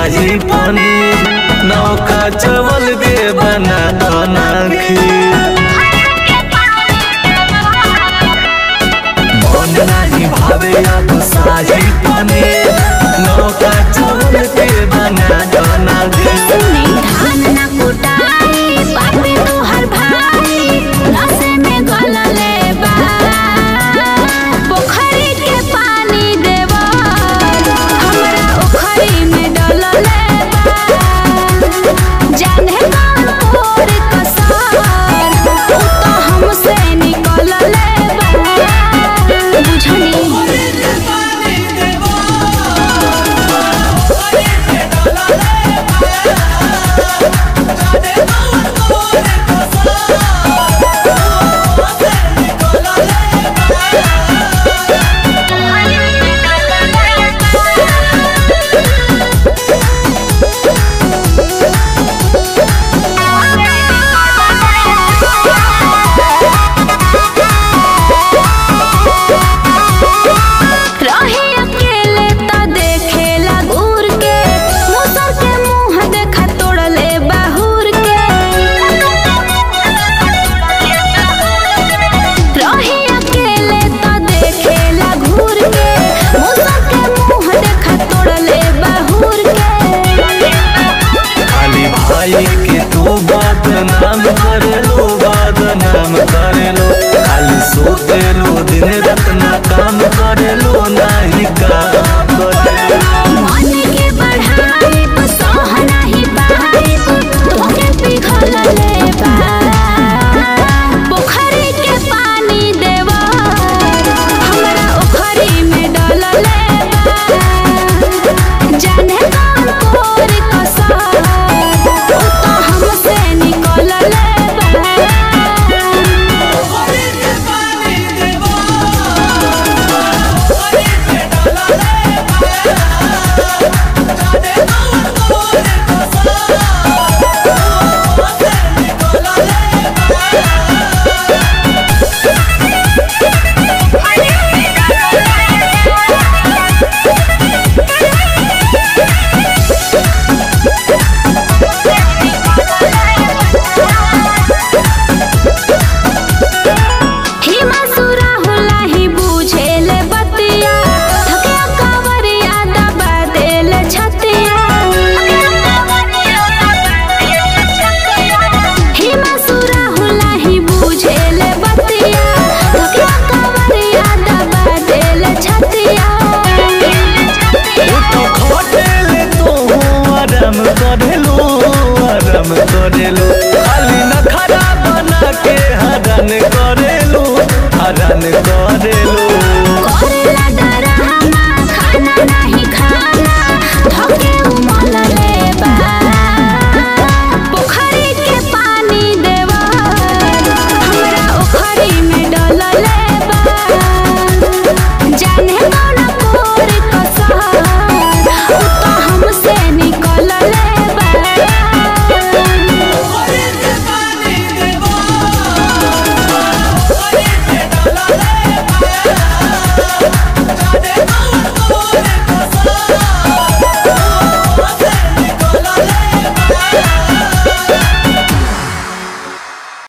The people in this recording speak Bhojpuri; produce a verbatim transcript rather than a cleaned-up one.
शाही पनीर नौका चावल दे बना दाना खीर मन नहीं भावे अब शाही पनीर नौका चावल दे बना दाना खीर धान ना कुटाई पापी तोहर भाई नशे में गलले बा पोखरी के पानी देवा हमरा ओखरी में डलले बा जाने कौन और कसर उ तो हमसे निकलले बा बुझनी के तू बदनाम करे लो बदनाम करे लो खाली सोते लो दिन रात ना काम करे लो नहीं काम करे लो मन के बढ़ाई तो सह नहीं पाई तोके पिघलले बा पोखरी के पानी देवा हमरा ओखरी में डलले बा जाने कौन और कसर करेलो खाली नखरा बना के हरन करेलो हरन करेलो करेला डरामा खाना नहीं खाना धके